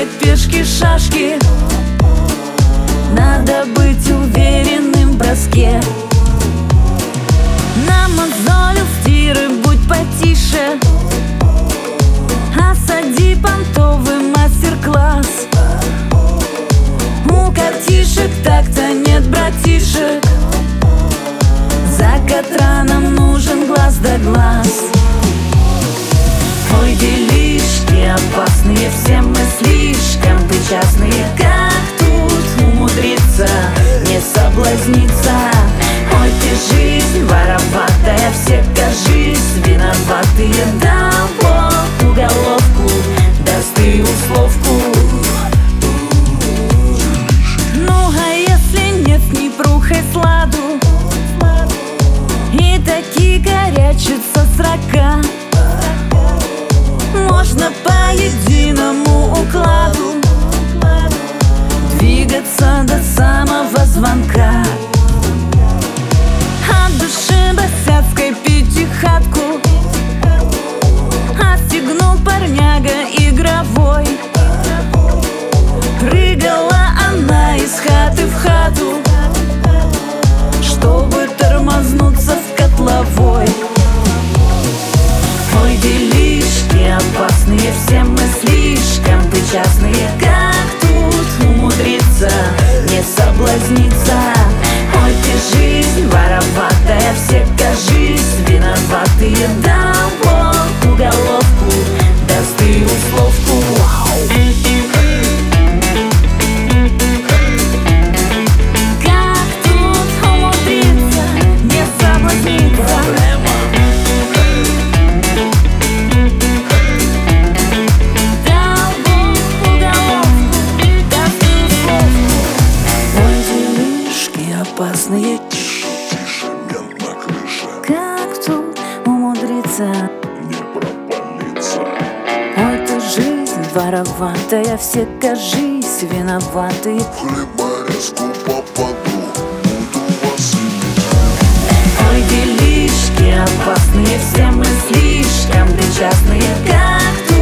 бросать пешки, шашки. Надо быть уверенным в броске. Намазолил стиры, будь потише. Осади понтовый мастер-класс. У картишек так-то нет, братишек. За Катраном нужен глаз да глаз. Ой, делишки опасные, все мы слишком причастные. Как тут умудриться не соблазниться? Ой, ты жизнь вороватая, все, кажись, виноватые. Дам Бог уголовку, даст ты условку. Ну, а если нет, не прухай сладу, и таки горячится срока. Можно по единому укладу двигаться до самого звонка. От души босяцкой пятихатку отстегнул парняга игровой. Прыгала она из хаты в хату, чтобы тормознуться в котловой. Ой, делишки опасные, все мы слишком причастные. Как тут умудриться не соблазниться? Ой, ты жизнь вороватая, все, кажись, виноватые. Дам Бог уголовку, даст ты условку. Как тут умудриться не соблазниться? Опасные, как тут умудриться не пропалиться? Ой, ты жизнь вороватая, все, кажись, виноватые. В хлеборезку попаду, буду вас иметь. Ой, делишки опасные, все мы слишком причастные. Как